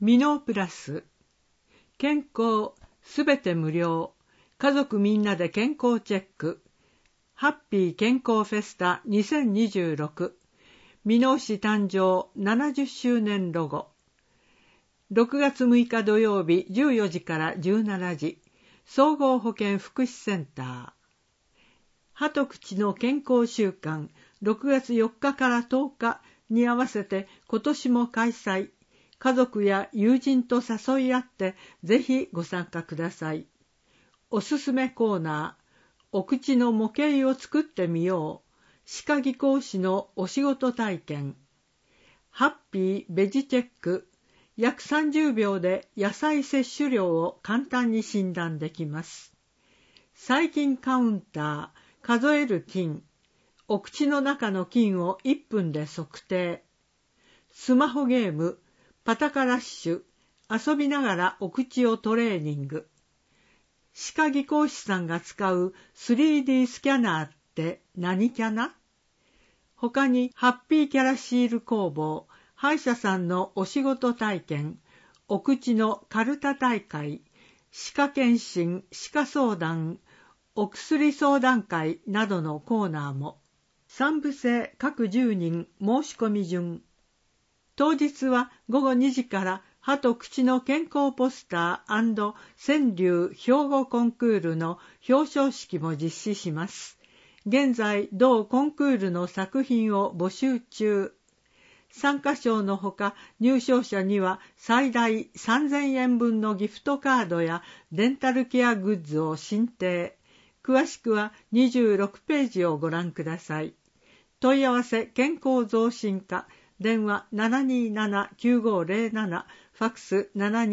ミノープラス、健康すべて無料、家族みんなで健康チェック、ハッピー健康フェスタ2026、箕面市誕生70周年ロゴ。6月6日土曜日14時から17時、総合保健福祉センター。歯と口の健康週間6月4日から10日に合わせて今年も開催。家族や友人と誘い合ってぜひご参加ください。おすすめコーナー、お口の模型を作ってみよう。歯科技工士のお仕事体験。ハッピーベジチェック。約30秒で野菜摂取量を簡単に診断できます。細菌カウンター、数える菌。お口の中の菌を1分で測定。スマホゲーム、パタカラッシュ。遊びながらお口をトレーニング。歯科技工士さんが使う 3D スキャナーって何キャナ？他にハッピーキャラシール工房、歯医者さんのお仕事体験、お口のカルタ大会、歯科検診、歯科相談、お薬相談会などのコーナーも。3部制各10人申し込み順。当日は午後2時から歯と口の健康ポスター&川柳標語コンクールの表彰式も実施します。現在、同コンクールの作品を募集中。参加賞のほか、入賞者には最大3000円分のギフトカードやデンタルケアグッズを進呈。詳しくは26ページをご覧ください。問い合わせ健康増進課、電話 727-9507、ファクス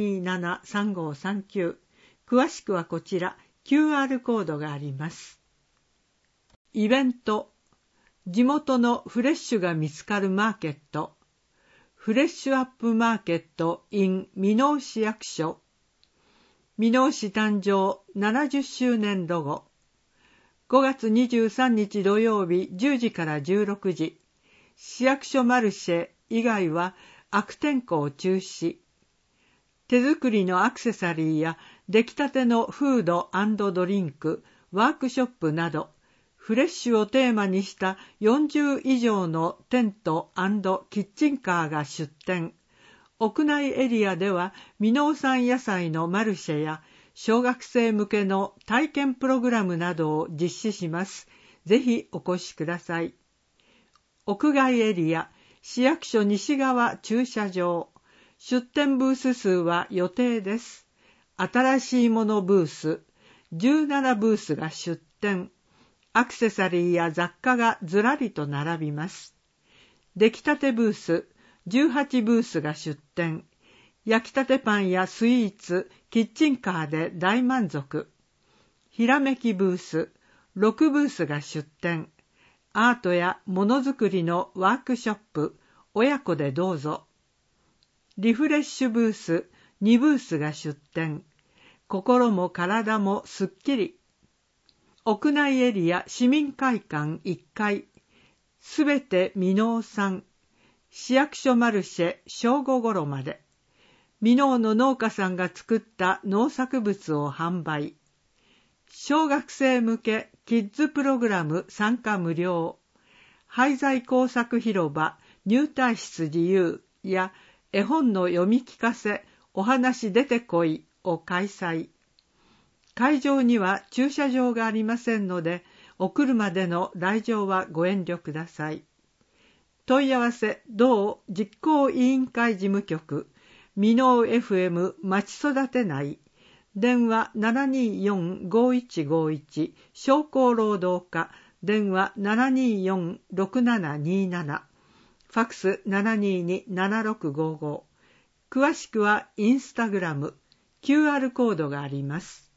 727-3539。詳しくはこちら、QR コードがあります。イベント。地元のフレッシュが見つかるマーケット。フレッシュアップマーケット in 箕面市役所。箕面市誕生70周年ロゴ。5月23日土曜日10時から16時。市役所マルシェ以外は悪天候中止。手作りのアクセサリーや出来たてのフード&ドリンク、ワークショップなど、フレッシュをテーマにした40以上のテント&キッチンカーが出店。屋内エリアでは箕面産野菜のマルシェや小学生向けの体験プログラムなどを実施します。ぜひお越しください。屋外エリア、市役所西側駐車場。出店ブース数は予定です。新しいものブース、17ブースが出店。アクセサリーや雑貨がずらりと並びます。出来たてブース、18ブースが出店。焼きたてパンやスイーツ、キッチンカーで大満足。ひらめきブース、6ブースが出店。アートやものづくりのワークショップ、親子でどうぞ。リフレッシュブース、2ブースが出店。心も体もすっきり。屋内エリア市民会館1階。すべて箕面産。市役所マルシェ正午頃まで。箕面の農家さんが作った農作物を販売。小学生向けキッズプログラム参加無料。廃材工作広場入退室自由や絵本の読み聞かせお話出てこいを開催。会場には駐車場がありませんので、お車での来場はご遠慮ください。問い合わせ、同実行委員会事務局、箕面 FM 町育て内、電話 724-5151 商工労働課、電話 724-6727、ファクス 722-7655。詳しくはインスタグラム、QR コードがあります。